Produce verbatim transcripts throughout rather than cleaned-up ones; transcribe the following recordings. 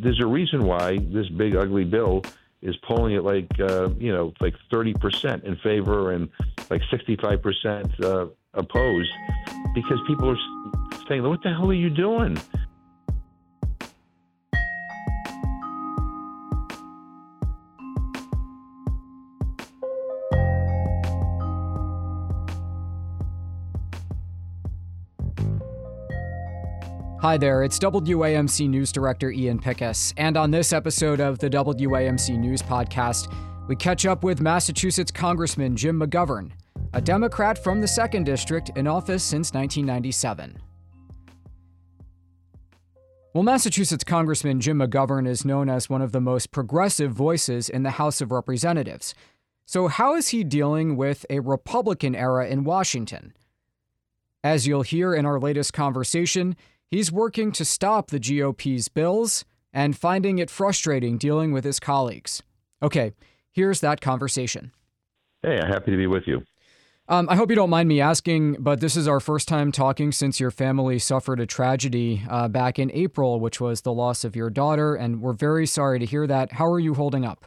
there's a reason why this big ugly bill is polling at like uh, you know like thirty percent in favor and like sixty-five percent uh, opposed, because people are saying, "What the hell are you doing?" Hi there, it's W A M C News Director Ian Pickus, and on this episode of the W A M C News Podcast, we catch up with Massachusetts Congressman Jim McGovern, a Democrat from the second District in office since nineteen ninety-seven. Well, Massachusetts Congressman Jim McGovern is known as one of the most progressive voices in the House of Representatives. So how is he dealing with a Republican era in Washington? As you'll hear in our latest conversation, he's working to stop the G O P's bills and finding it frustrating dealing with his colleagues. Okay, here's that conversation. Hey, I'm happy to be with you. Um, I hope you don't mind me asking, but this is our first time talking since your family suffered a tragedy uh, back in April, which was the loss of your daughter, and we're very sorry to hear that. How are you holding up?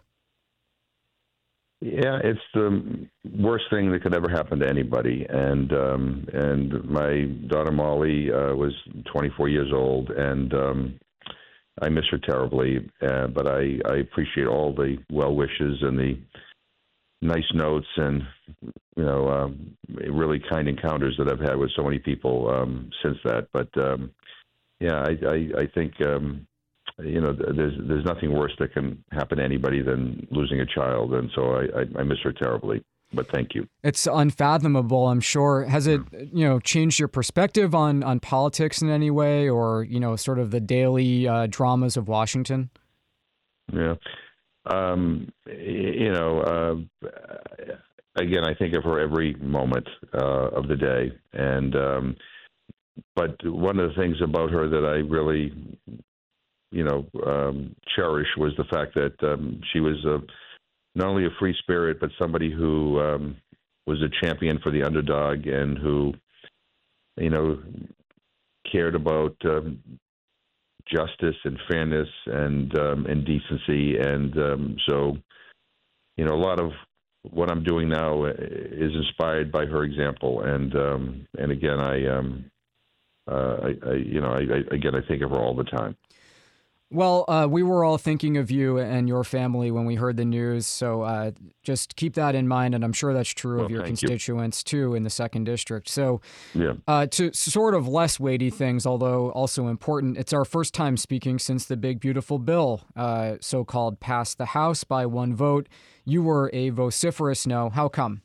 Yeah, it's the worst thing that could ever happen to anybody. And um, and my daughter Molly uh, was twenty-four years old, and um, I miss her terribly. Uh, but I, I appreciate all the well wishes and the nice notes and you know um, really kind encounters that I've had with so many people um, since that. But um, yeah, I I, I think. Um, You know, there's there's nothing worse that can happen to anybody than losing a child, and so I, I, I miss her terribly. But thank you. It's unfathomable, I'm sure. Has it, you know, changed your perspective on, on politics in any way, or you know, sort of the daily uh, dramas of Washington? Yeah, um, you know, uh, again, I think of her every moment uh, of the day, and um, but one of the things about her that I really you know, um, cherish was the fact that um, she was a, not only a free spirit, but somebody who um, was a champion for the underdog and who, you know, cared about um, justice and fairness and um, and decency. And um, so, you know, a lot of what I'm doing now is inspired by her example. And um, and again, I, um, uh, I, I, you know, I, I, again, I think of her all the time. Well, uh, we were all thinking of you and your family when we heard the news, so uh, just keep that in mind, and I'm sure that's true well, of your thank constituents, you. too, in the second District. So yeah. uh, to sort of less weighty things, although also important, it's our first time speaking since the big, beautiful bill, uh, so-called, passed the House by one vote. You were a vociferous no. How come?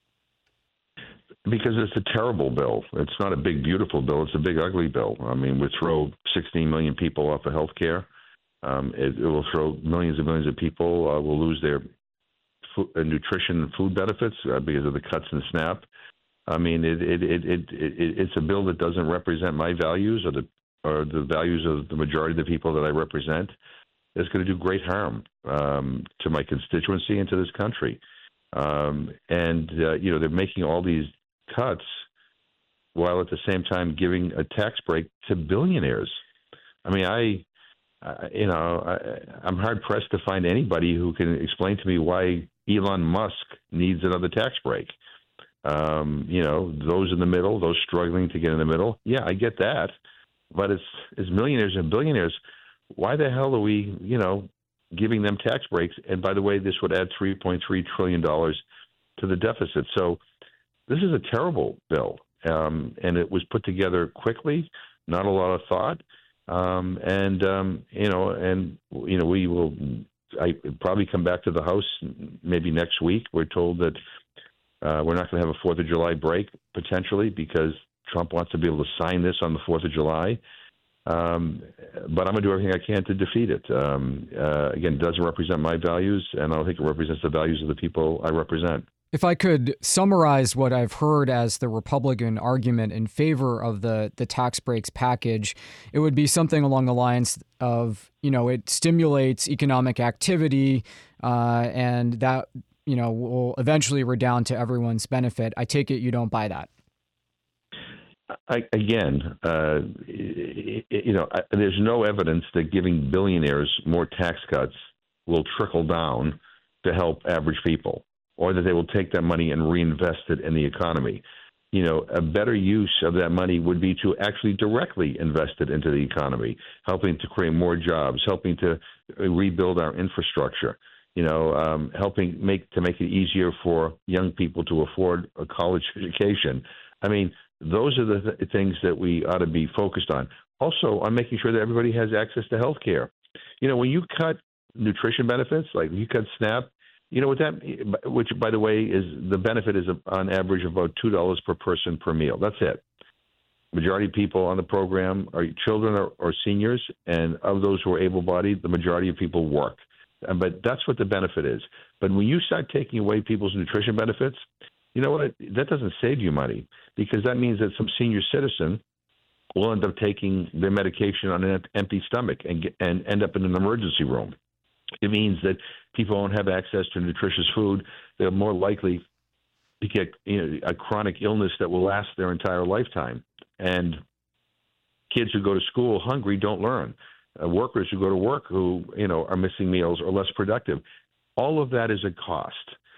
Because it's a terrible bill. It's not a big, beautiful bill. It's a big, ugly bill. I mean, we throw sixteen million people off of health care. Um, it, it will throw millions and millions of people uh, will lose their food, uh, nutrition and food benefits uh, because of the cuts in SNAP. I mean, it, it, it, it, it, it's a bill that doesn't represent my values or the or the values of the majority of the people that I represent. It's going to do great harm um, to my constituency and to this country. Um, and, uh, you know, they're making all these cuts while at the same time giving a tax break to billionaires. I mean, I... Uh, you know, I, I'm hard-pressed to find anybody who can explain to me why Elon Musk needs another tax break. Um, you know, those in the middle, those struggling to get in the middle, yeah, I get that. But as, as millionaires and billionaires, why the hell are we, you know, giving them tax breaks? And by the way, this would add three point three trillion dollars to the deficit. So this is a terrible bill. Um, and it was put together quickly, not a lot of thought. Um, and, um, you know, and, you know, we will I probably come back to the House maybe next week. We're told that uh, we're not going to have a fourth of July break, potentially, because Trump wants to be able to sign this on the fourth of July. Um, but I'm going to do everything I can to defeat it. Um, uh, again, it doesn't represent my values, and I don't think it represents the values of the people I represent. If I could summarize what I've heard as the Republican argument in favor of the, the tax breaks package, it would be something along the lines of, you know, it stimulates economic activity uh, and that, you know, will eventually redound to everyone's benefit. I take it you don't buy that. I, again, uh, you know, there's no evidence that giving billionaires more tax cuts will trickle down to help average people, or that they will take that money and reinvest it in the economy. You know, a better use of that money would be to actually directly invest it into the economy, helping to create more jobs, helping to rebuild our infrastructure. You know, um, helping make to make it easier for young people to afford a college education. I mean, those are the th- things that we ought to be focused on. Also, on making sure that everybody has access to health care. You know, when you cut nutrition benefits, like you cut SNAP, you know what that, which by the way is the benefit is on average about two dollars per person per meal. That's it. Majority of people on the program are children or, or seniors, and of those who are able-bodied, the majority of people work. But that's what the benefit is. But when you start taking away people's nutrition benefits, you know what? That doesn't save you money, because that means that some senior citizen will end up taking their medication on an empty stomach and get, and end up in an emergency room. It means that people won't have access to nutritious food. They're more likely to get, you know, a chronic illness that will last their entire lifetime. And kids who go to school hungry don't learn. Uh, workers who go to work who, you know, are missing meals or less productive. All of that is a cost.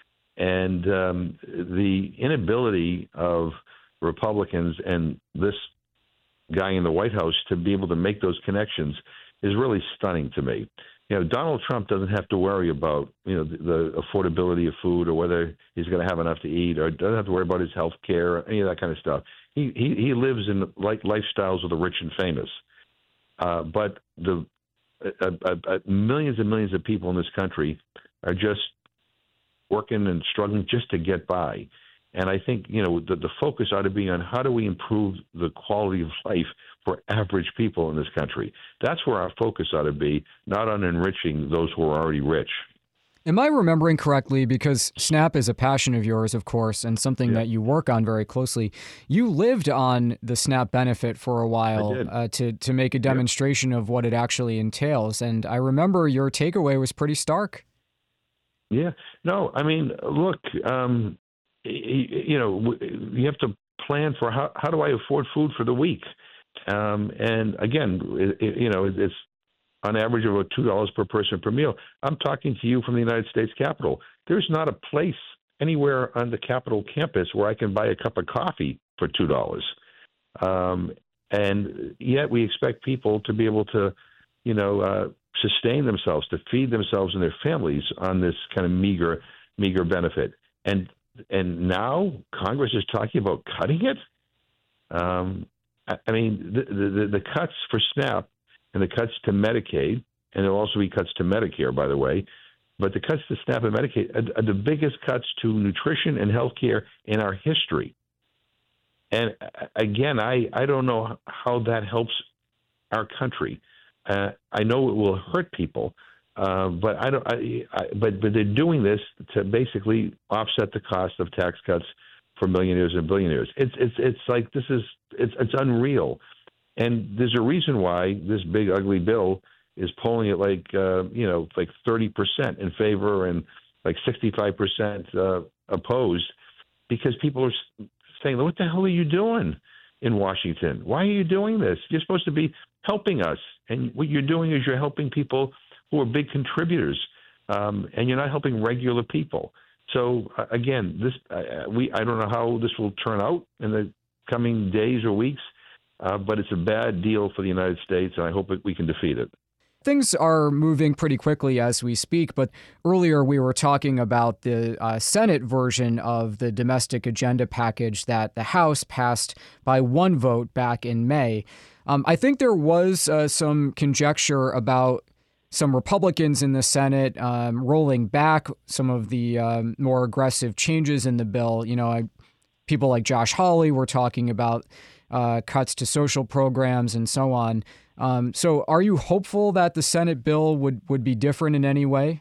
And um, the inability of Republicans and this guy in the White House to be able to make those connections is really stunning to me. You know, Donald Trump doesn't have to worry about, you know, the, the affordability of food or whether he's going to have enough to eat, or doesn't have to worry about his health care or any of that kind of stuff. He he, he lives in like lifestyles of the rich and famous. Uh, but the uh, uh, uh, millions and millions of people in this country are just working and struggling just to get by. And I think, you know, the, the focus ought to be on how do we improve the quality of life for average people in this country. That's where our focus ought to be, not on enriching those who are already rich. Am I remembering correctly, because SNAP is a passion of yours, of course, and something yeah. that you work on very closely. You lived on the SNAP benefit for a while uh, to, to make a demonstration yeah. of what it actually entails. And I remember your takeaway was pretty stark. Yeah. No, I mean, look, um, you know, you have to plan for how, how do I afford food for the week? Um, and again, it, you know, it's on average of about two dollars per person per meal. I'm talking to you from the United States Capitol. There's not a place anywhere on the Capitol campus where I can buy a cup of coffee for two dollars. Um, and yet we expect people to be able to, you know, uh, sustain themselves, to feed themselves and their families on this kind of meager, meager benefit. And and now Congress is talking about cutting it. Um, I, I mean, the, the the cuts for SNAP and the cuts to Medicaid, and there'll also be cuts to Medicare, by the way, but the cuts to SNAP and Medicaid are, are the biggest cuts to nutrition and health care in our history. And again, I, I don't know how that helps our country. Uh, I know it will hurt people, uh, but I don't. I, I, but but they're doing this to basically offset the cost of tax cuts for millionaires and billionaires. It's it's it's like this is it's it's unreal, and there's a reason why this big ugly bill is polling at like uh, you know like thirty percent in favor and like sixty-five percent uh, opposed, because people are saying, "What the hell are you doing in Washington? Why are you doing this? You're supposed to be helping us, and what you're doing is you're helping people who are big contributors, um, and you're not helping regular people." So uh, again, this uh, we I don't know how this will turn out in the coming days or weeks, uh, but it's a bad deal for the United States, and I hope that we can defeat it. Things are moving pretty quickly as we speak, but earlier we were talking about the uh, Senate version of the domestic agenda package that the House passed by one vote back in May. Um, I think there was uh, some conjecture about some Republicans in the Senate um, rolling back some of the um, more aggressive changes in the bill. You know, I, people like Josh Hawley were talking about uh, cuts to social programs and so on. Um, so are you hopeful that the Senate bill would, would be different in any way?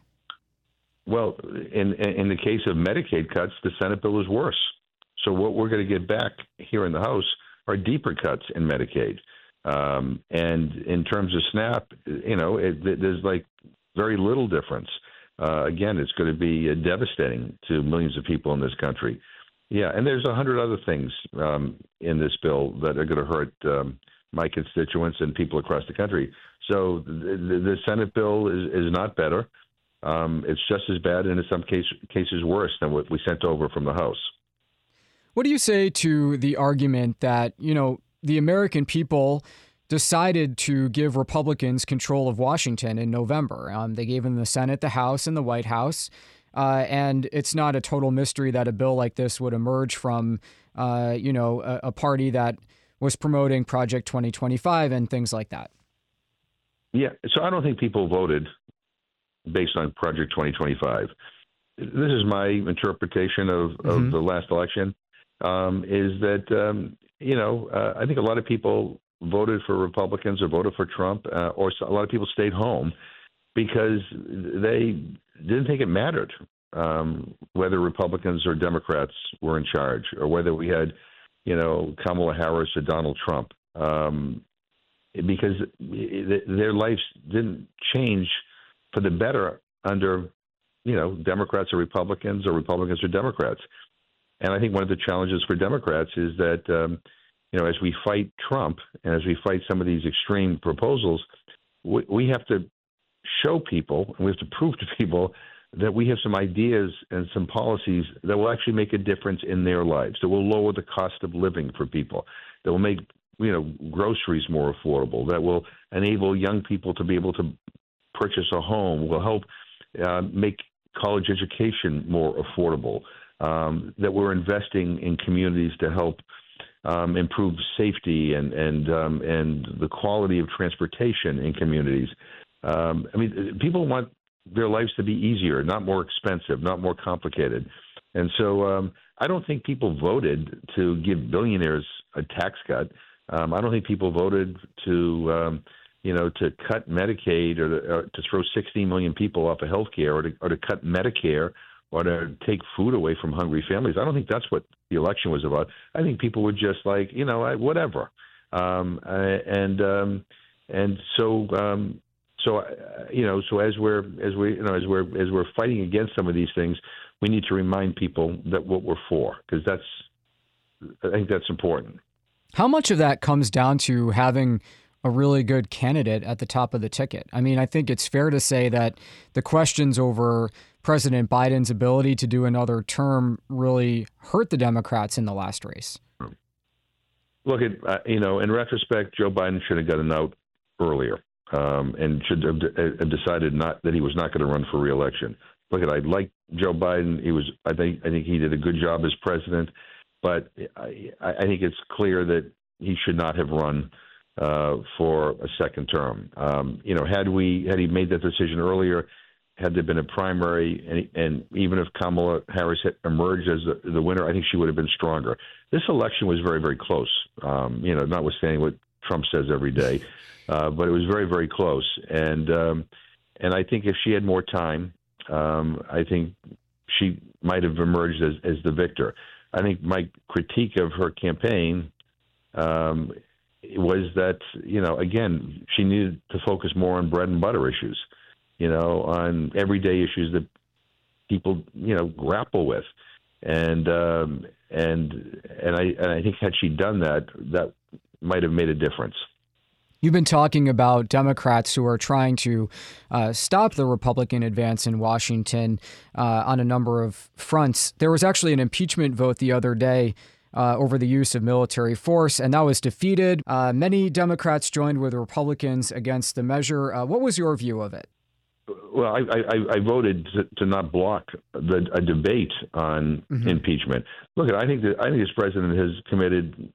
Well, in in the case of Medicaid cuts, the Senate bill is worse. So what we're going to get back here in the House are deeper cuts in Medicaid. Um, and in terms of SNAP, you know, it, there's like very little difference. Uh, again, it's going to be uh, devastating to millions of people in this country. Yeah, and there's a hundred other things um, in this bill that are going to hurt um, my constituents and people across the country. So the, the Senate bill is, is not better. Um, it's just as bad, and in some case, cases worse than what we sent over from the House. What do you say to the argument that, you know, the American people decided to give Republicans control of Washington in November? Um, they gave them the Senate, the House, and the White House. Uh, and it's not a total mystery that a bill like this would emerge from, uh, you know, a, a party that was promoting Project twenty twenty-five and things like that. Yeah, so I don't think people voted based on Project twenty twenty-five. This is my interpretation of, mm-hmm. of the last election, um, is that, um, you know, uh, I think a lot of people voted for Republicans or voted for Trump, uh, or a lot of people stayed home because they didn't think it mattered um, whether Republicans or Democrats were in charge, or whether we had, you know, Kamala Harris or Donald Trump, um, because their lives didn't change for the better under, you know, Democrats or Republicans or Republicans or Democrats. And I think one of the challenges for Democrats is that, um, you know, as we fight Trump and as we fight some of these extreme proposals, we, we have to show people, and we have to prove to people that we have some ideas and some policies that will actually make a difference in their lives, that will lower the cost of living for people, that will make, you know, groceries more affordable, that will enable young people to be able to purchase a home, will help uh, make college education more affordable, um, that we're investing in communities to help um, improve safety and and um, and the quality of transportation in communities. Um, I mean, people want their lives to be easier, not more expensive, not more complicated. And so um, I don't think people voted to give billionaires a tax cut. Um, I don't think people voted to, um, you know, to cut Medicaid or to, or to throw sixteen million people off of health care, or to, or to cut Medicare, or to take food away from hungry families. I don't think that's what the election was about. I think people were just like, you know, whatever. Um, and um, and so. Um, So, uh, you know, so as we're as we you know as we're as we're fighting against some of these things, we need to remind people that what we're for, because that's I think that's important. How much of that comes down to having a really good candidate at the top of the ticket? I mean, I think it's fair to say that the questions over President Biden's ability to do another term really hurt the Democrats in the last race. Look, at uh, you know, in retrospect, Joe Biden should have gotten out earlier. Um, and should have d- decided not that he was not going to run for re-election. Look, at I like Joe Biden. He was. I think. I think he did a good job as president, but I, I think it's clear that he should not have run uh, for a second term. Um, you know, had we had he made that decision earlier, had there been a primary, and, and even if Kamala Harris had emerged as the, the winner, I think she would have been stronger. This election was very, very close. Um, you know, notwithstanding what Trump says every day. Uh, but it was very, very close, and um, and I think if she had more time, um, I think she might have emerged as, as the victor. I think my critique of her campaign um, was that, you know, again, she needed to focus more on bread and butter issues, you know, on everyday issues that people, you know, grapple with, and um, and and I and I think had she done that, that might have made a difference. You've been talking about Democrats who are trying to uh, stop the Republican advance in Washington uh, on a number of fronts. There was actually an impeachment vote the other day uh, over the use of military force, and that was defeated. Uh, many Democrats joined with Republicans against the measure. Uh, what was your view of it? Well, I, I, I voted to, to not block the, a debate on mm-hmm. impeachment. Look, I think that I think this president has committed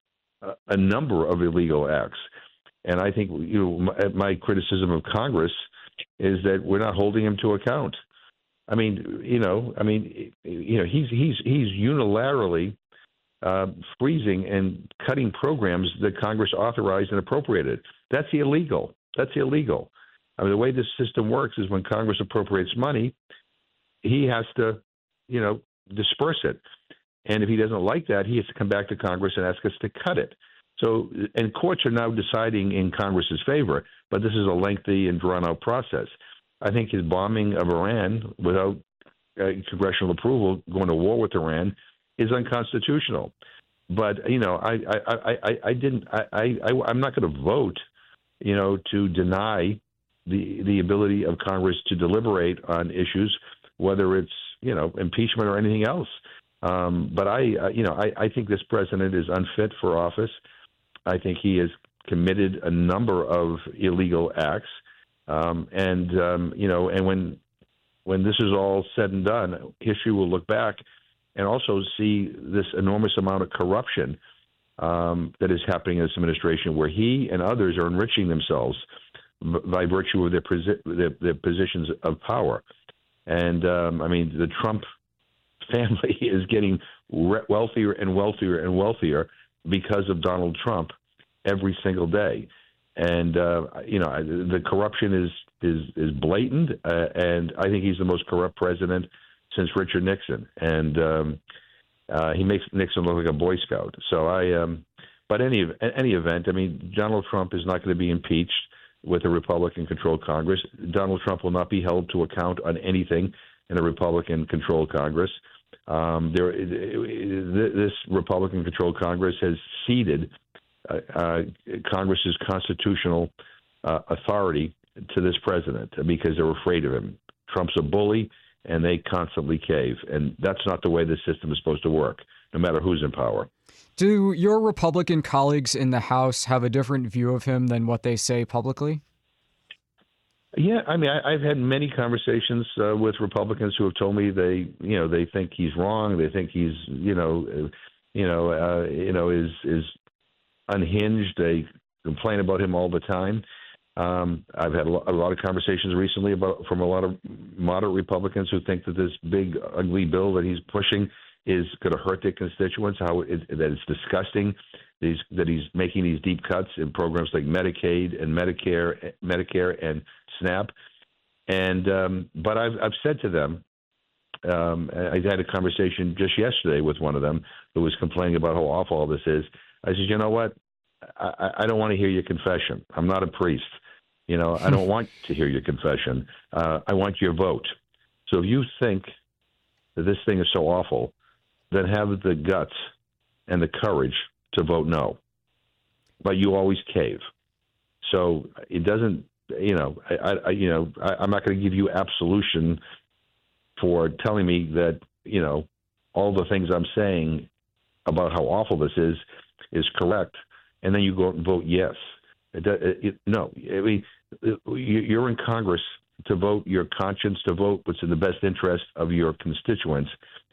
a, a number of illegal acts. And I think, you know, my, my criticism of Congress is that we're not holding him to account. I mean, you know, I mean, you know, he's he's he's unilaterally uh, freezing and cutting programs that Congress authorized and appropriated. That's illegal. That's illegal. I mean, the way this system works is when Congress appropriates money, he has to, you know, disperse it. And if he doesn't like that, he has to come back to Congress and ask us to cut it. So, and courts are now deciding in Congress's favor, but this is a lengthy and drawn-out process. I think his bombing of Iran without uh, congressional approval, going to war with Iran, is unconstitutional. But you know, I I, I, I, I didn't I, I I'm not going to vote, you know, to deny the the ability of Congress to deliberate on issues, whether it's you know impeachment or anything else. Um, but I uh, you know I, I think this president is unfit for office. I think he has committed a number of illegal acts, um, and um, you know, and when when this is all said and done, history will look back and also see this enormous amount of corruption um, that is happening in this administration, where he and others are enriching themselves by virtue of their, posi- their, their positions of power. And um, I mean, the Trump family is getting re- wealthier and wealthier and wealthier because of Donald Trump every single day. And uh, you know, the corruption is is is blatant, uh, and I think he's the most corrupt president since Richard Nixon. And um, uh, he makes Nixon look like a Boy Scout. So I, um, but any any event, I mean, Donald Trump is not going to be impeached with a Republican-controlled Congress. Donald Trump will not be held to account on anything in a Republican-controlled Congress. Um, there, this Republican-controlled Congress has ceded uh, uh, Congress's constitutional uh, authority to this president because they're afraid of him. Trump's a bully, and they constantly cave. And that's not the way the system is supposed to work, no matter who's in power. Do your Republican colleagues in the House have a different view of him than what they say publicly? Yeah, I mean, I, I've had many conversations uh, with Republicans who have told me they, you know, they think he's wrong. They think he's, you know, uh, you know, uh, you know, is is unhinged. They complain about him all the time. Um, I've had a lot, a lot of conversations recently about from a lot of moderate Republicans who think that this big, ugly bill that he's pushing is going to hurt their constituents, how it, that it's disgusting that he's, that he's making these deep cuts in programs like Medicaid and Medicare, Medicare and SNAP. And um, but I've I've said to them, um, I had a conversation just yesterday with one of them who was complaining about how awful all this is. I said, you know what? I, I don't want to hear your confession. I'm not a priest. You know, I don't want to hear your confession. Uh, I want your vote. So if you think that this thing is so awful, then have the guts and the courage to vote no. But you always cave. So it doesn't, you know, I, I you know, I, I'm not going to give you absolution for telling me that, you know, all the things I'm saying about how awful this is is correct, and then you go out and vote yes. It, it, it, no, I mean, you're in Congress to vote your conscience, to vote what's in the best interest of your constituents.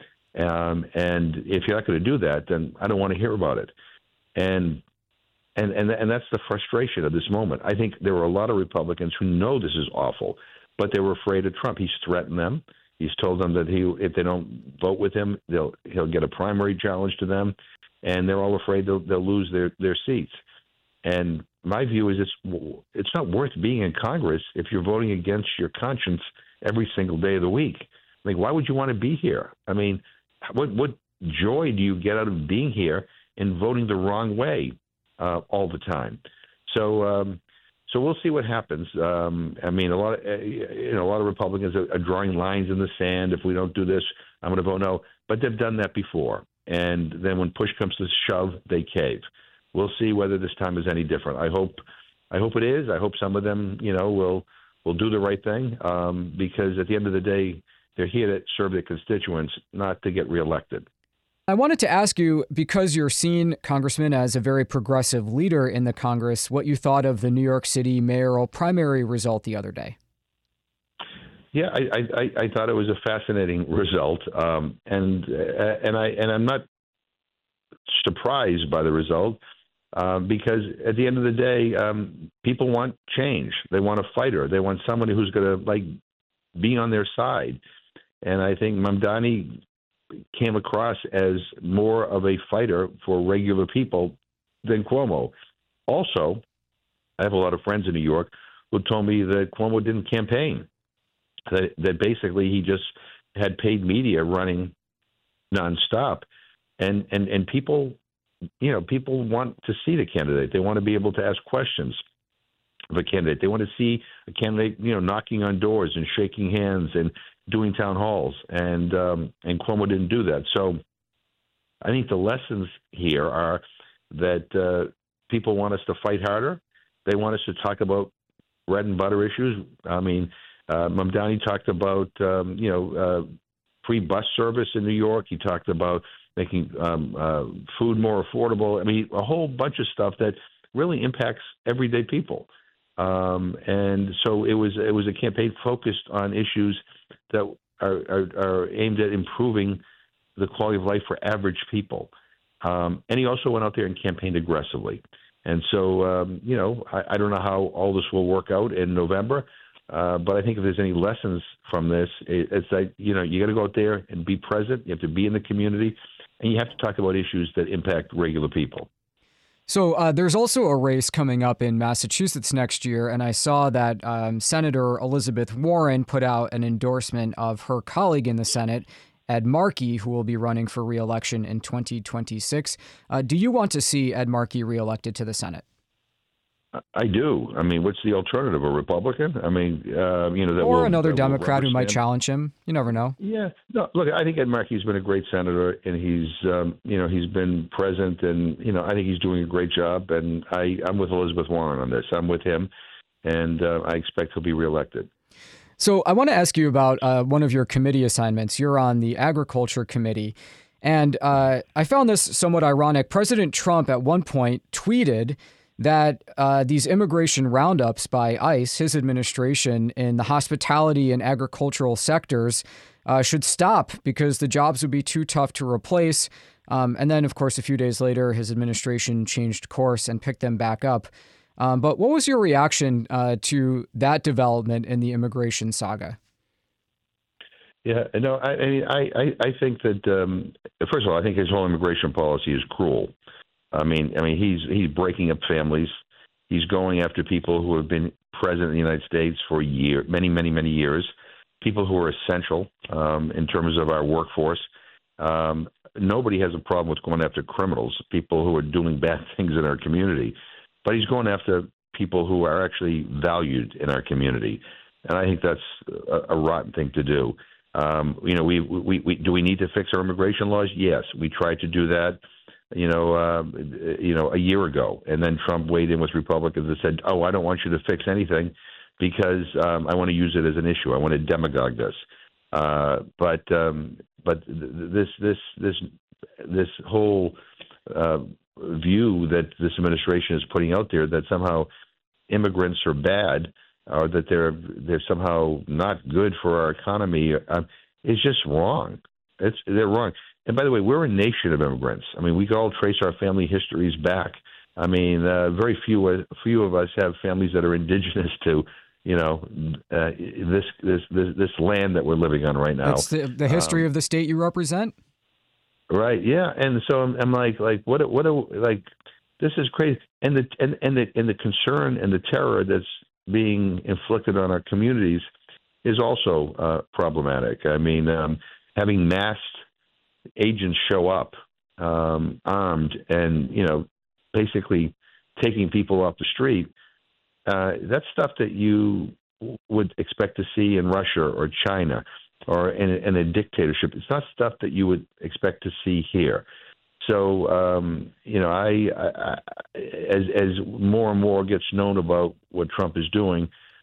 Um, and if you're not going to do that, then I don't want to hear about it. And and and and that's the frustration of this moment. I think there were a lot of Republicans who know this is awful, but they were afraid of Trump. He's threatened them. He's told them that he, if they don't vote with him, they'll he'll get a primary challenge to them, and they're all afraid they'll they'll lose their, their seats. And my view is it's it's not worth being in Congress if you're voting against your conscience every single day of the week. I mean, why would you want to be here? I mean, what what joy do you get out of being here and voting the wrong way uh, all the time? So um, so we'll see what happens. Um, I mean, a lot of uh, you know a lot of Republicans are, are drawing lines in the sand. If we don't do this, I'm going to vote no. But they've done that before, and then when push comes to shove, they cave. We'll see whether this time is any different. I hope, I hope it is. I hope some of them, you know, will will do the right thing um, because at the end of the day, they're here to serve their constituents, not to get reelected. I wanted to ask you, because you're seen, Congressman, as a very progressive leader in the Congress, what you thought of the New York City mayoral primary result the other day. Yeah, I, I, I thought it was a fascinating result, um, and and I and I'm not surprised by the result. Uh, because at the end of the day, um, people want change. They want a fighter. They want somebody who's going to like be on their side. And I think Mamdani came across as more of a fighter for regular people than Cuomo. Also, I have a lot of friends in New York who told me that Cuomo didn't campaign. That, that basically he just had paid media running nonstop, and and and people. You know, people want to see the candidate. They want to be able to ask questions of a candidate. They want to see a candidate, you know, knocking on doors and shaking hands and doing town halls. And um, and Cuomo didn't do that. So I think the lessons here are that uh, people want us to fight harder. They want us to talk about bread and butter issues. I mean, uh, Mamdani talked about, um, you know, uh, free bus service in New York. He talked about making um, uh, food more affordable. I mean, a whole bunch of stuff that really impacts everyday people. Um, and so it was it was a campaign focused on issues that are, are, are aimed at improving the quality of life for average people. Um, and he also went out there and campaigned aggressively. And so, um, you know, I, I don't know how all this will work out in November, uh, but I think if there's any lessons from this, it, it's that, you know, you got to go out there and be present. You have to be in the community, and you have to talk about issues that impact regular people. So uh, there's also a race coming up in Massachusetts next year, and I saw that um, Senator Elizabeth Warren put out an endorsement of her colleague in the Senate, Ed Markey, who will be running for re-election in twenty twenty-six. Uh, do you want to see Ed Markey reelected to the Senate? I do. I mean, what's the alternative? A Republican? I mean, uh, you know, that or will, another that Democrat who might challenge him. You never know. Yeah. No. Look, I think Ed Markey's been a great senator, and he's, um, you know, he's been present, and you know, I think he's doing a great job. And I, I'm with Elizabeth Warren on this. I'm with him, and uh, I expect he'll be reelected. So I want to ask you about uh, one of your committee assignments. You're on the Agriculture Committee. And uh, I found this somewhat ironic. President Trump at one point tweeted that uh, these immigration roundups by ICE, his administration, in the hospitality and agricultural sectors uh, should stop because the jobs would be too tough to replace. Um, and then, of course, a few days later, his administration changed course and picked them back up. Um, but what was your reaction uh, to that development in the immigration saga? Yeah, no, I, I mean, I, I, I think that um, first of all, I think his whole immigration policy is cruel. I mean, I mean, he's he's breaking up families. He's going after people who have been present in the United States for year, many, many, many years. People who are essential um, in terms of our workforce. Um, nobody has a problem with going after criminals, people who are doing bad things in our community. But he's going after people who are actually valued in our community, and I think that's a, a rotten thing to do. Um, you know, we, we we do we need to fix our immigration laws? Yes, we tried to do that. You know, uh, you know, a year ago, and then Trump weighed in with Republicans and said, "Oh, I don't want you to fix anything because um, I want to use it as an issue. I want to demagogue this." Uh, but um, but this this this this whole uh, view that this administration is putting out there that somehow immigrants are bad or that they're they're somehow not good for our economy uh, is just wrong. It's they're wrong. And by the way, we're a nation of immigrants. I mean, we can all trace our family histories back. I mean, uh, very few few of us have families that are indigenous to, you know, uh, this this this this land that we're living on right now. It's the, the history um, of the state you represent. Right. Yeah. And so I'm, I'm like, like what what like this is crazy. And the and and the and the concern and the terror that's being inflicted on our communities is also uh, problematic. I mean, um, having masked agents show up um, armed and, you know, basically taking people off the street, uh, that's stuff that you would expect to see in Russia or China or in a, in a dictatorship. It's not stuff that you would expect to see here. So, um, you know, I, I, I as as more and more gets known about what Trump is doing,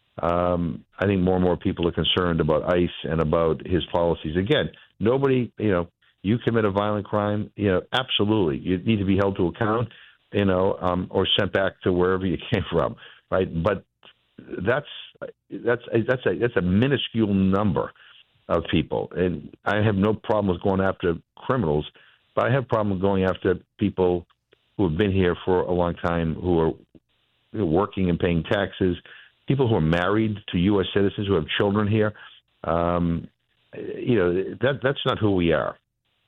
um, I think more and more people are concerned about ICE and about his policies. Again, nobody, you know, you commit a violent crime, you know, absolutely, you need to be held to account, you know, um, or sent back to wherever you came from, right? But that's that's that's a that's a minuscule number of people, and I have no problem with going after criminals. But I have a problem with going after people who have been here for a long time, who are working and paying taxes, people who are married to U S citizens, who have children here. Um, you know, that that's not who we are.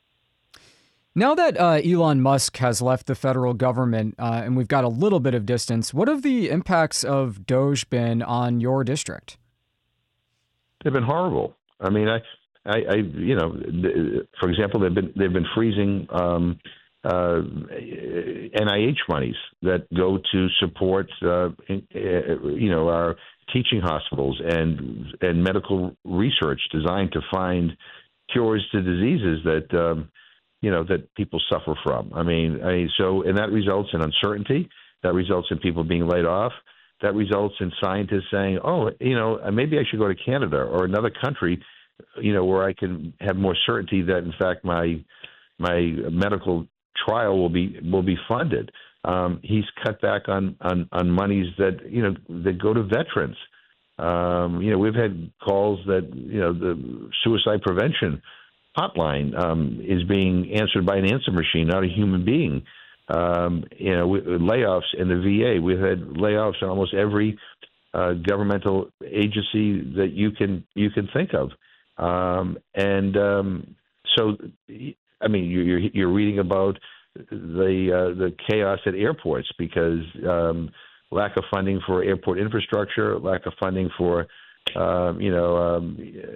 Now that uh, Elon Musk has left the federal government uh, and we've got a little bit of distance, what have the impacts of Doge been on your district? They've been horrible. I mean, I. I, I, you know, for example, they've been they've been freezing um, uh, N I H monies that go to support, uh, you know, our teaching hospitals and and medical research designed to find cures to diseases that um, you know, that people suffer from. I mean, I mean, so, and that results in uncertainty. That results in people being laid off. That results in scientists saying, oh, you know, maybe I should go to Canada or another country, you know, where I can have more certainty that, in fact, my my medical trial will be will be funded. Um, he's cut back on, on, on monies that, you know, that go to veterans. Um, you know, we've had calls that, you know, the suicide prevention hotline um, is being answered by an answer machine, not a human being. Um, you know, we, layoffs in the V A. We've had layoffs in almost every uh, governmental agency that you can you can think of. Um, and um, so, I mean, you're you're reading about the uh, the chaos at airports because um, lack of funding for airport infrastructure, lack of funding for um, you know um,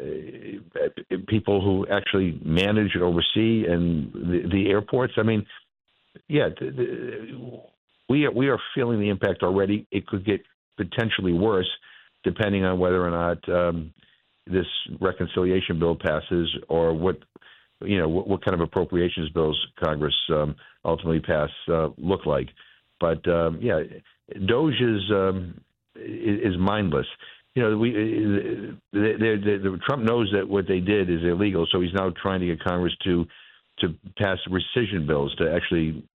people who actually manage and oversee and the, the airports. I mean. Yeah, the, the, we are, we are feeling the impact already. It could get potentially worse, depending on whether or not um, this reconciliation bill passes, or what you know what, what kind of appropriations bills Congress um, ultimately pass uh, look like. But um, yeah, DOGE is um, is mindless. You know, we they, they, they, Trump knows that what they did is illegal, so he's now trying to get Congress to. to pass rescission bills to actually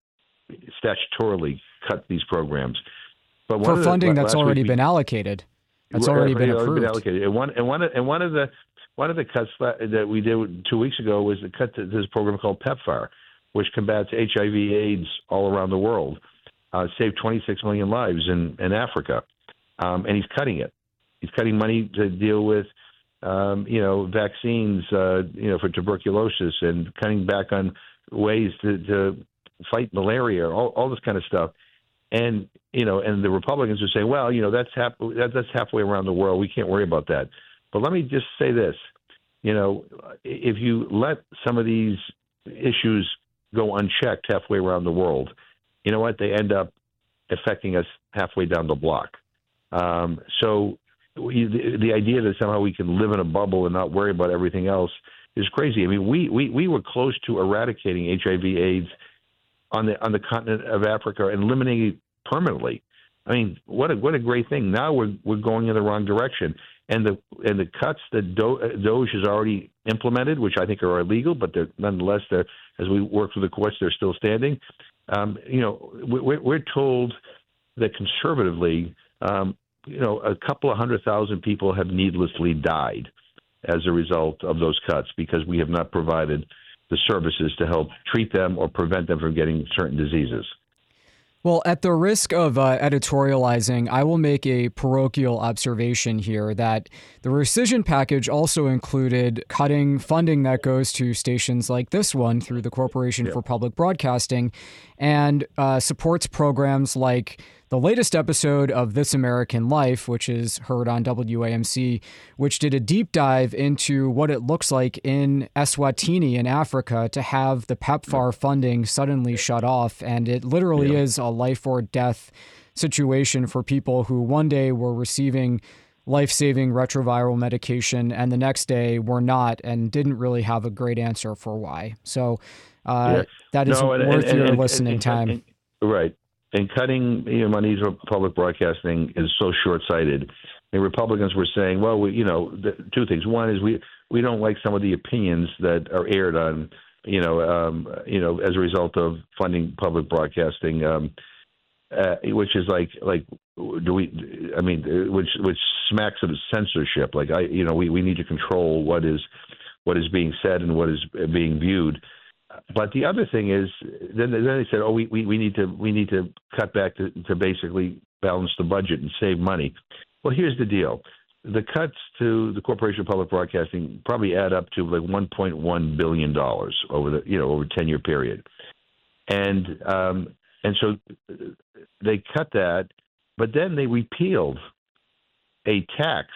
statutorily cut these programs. But for one funding of the, that's already we, been allocated, that's already been approved. Already been allocated. And one and one and one of the one of the cuts that we did two weeks ago was the cut to this program called PEPFAR, which combats H I V/AIDS all around the world, uh, saved twenty-six million lives in in Africa, um, and he's cutting it. He's cutting money to deal with. Um, you know, vaccines, uh, you know, for tuberculosis, and cutting back on ways to, to fight malaria, all, all this kind of stuff. And, you know, and the Republicans are saying, well, you know, that's half, that, that's halfway around the world. We can't worry about that. But let me just say this, you know, if you let some of these issues go unchecked halfway around the world, you know what? They end up affecting us halfway down the block. Um, so, We, the, the idea that somehow we can live in a bubble and not worry about everything else is crazy. I mean, we, we, we were close to eradicating H I V/AIDS on the on the continent of Africa and eliminating it permanently. I mean, what a what a great thing! Now we're we're going in the wrong direction, and the and the cuts that DOGE has already implemented, which I think are illegal, but they're nonetheless, they're, as we work through the courts, they're still standing. Um, you know, we're, we're told that conservatively. Um, You know, a couple of hundred thousand people have needlessly died as a result of those cuts because we have not provided the services to help treat them or prevent them from getting certain diseases. Well, at the risk of uh, editorializing, I will make a parochial observation here that the rescission package also included cutting funding that goes to stations like this one through the Corporation yeah. for Public Broadcasting and uh, supports programs like the latest episode of This American Life, which is heard on W A M C, which did a deep dive into what it looks like in Eswatini in Africa to have the PEPFAR funding suddenly shut off. And it literally yeah. is a life or death situation for people who one day were receiving life-saving retroviral medication and the next day were not and didn't really have a great answer for why. So uh, yeah. that is no, and, worth and, your and, listening and, and, time. And, right. And cutting you know, monies for public broadcasting is so short-sighted. The Republicans were saying, well, we, you know, the, two things. One is we, we don't like some of the opinions that are aired on, you know, um, you know, as a result of funding public broadcasting, um, uh, which is like, like, do we? I mean, which which smacks of censorship. Like, I, you know, we, we need to control what is what is being said and what is being viewed. But the other thing is, then, then they said, "Oh, we, we, we need to we need to cut back to, to basically balance the budget and save money." Well, here's the deal: the cuts to the Corporation of Public Broadcasting probably add up to like one point one billion dollars over the you know over a ten year period, and um, and so they cut that, but then they repealed a tax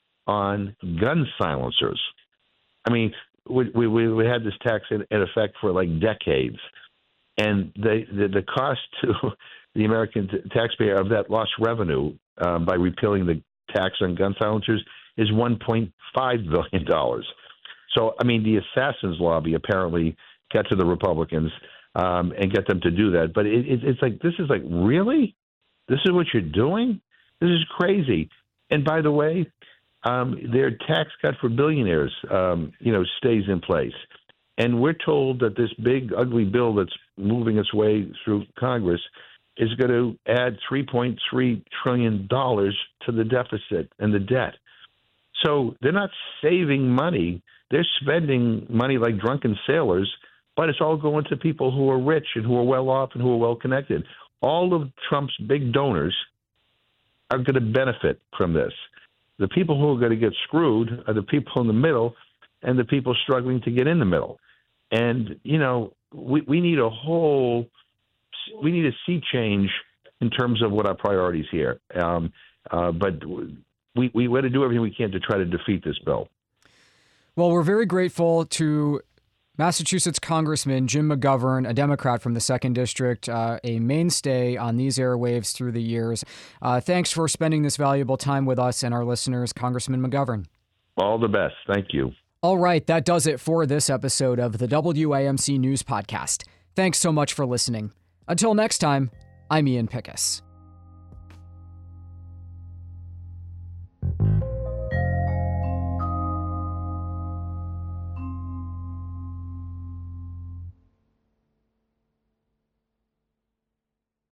on gun silencers. I mean. We, we we had this tax in, in effect for like decades, and the, the the cost to the American t- taxpayer of that lost revenue um, by repealing the tax on gun silencers is one point five billion dollars. So, I mean, the assassins lobby apparently get to the Republicans um, and get them to do that. But it, it, it's like, this is like, really? This is what you're doing? This is crazy. And by the way, um, their tax cut for billionaires, um, you know, stays in place. And we're told that this big, ugly bill that's moving its way through Congress is going to add three point three trillion dollars to the deficit and the debt. So they're not saving money. They're spending money like drunken sailors, but it's all going to people who are rich and who are well off and who are well connected. All of Trump's big donors are going to benefit from this. The people who are going to get screwed are the people in the middle and the people struggling to get in the middle. And, you know, we, we need a whole, we need a sea change in terms of what our priorities here. Um, uh, but we, we want to do everything we can to try to defeat this bill. Well, we're very grateful to Massachusetts Congressman Jim McGovern, a Democrat from the second District, uh, a mainstay on these airwaves through the years. Uh, thanks for spending this valuable time with us and our listeners, Congressman McGovern. All the best. Thank you. All right, that does it for this episode of the W A M C News Podcast. Thanks so much for listening. Until next time, I'm Ian Pickus.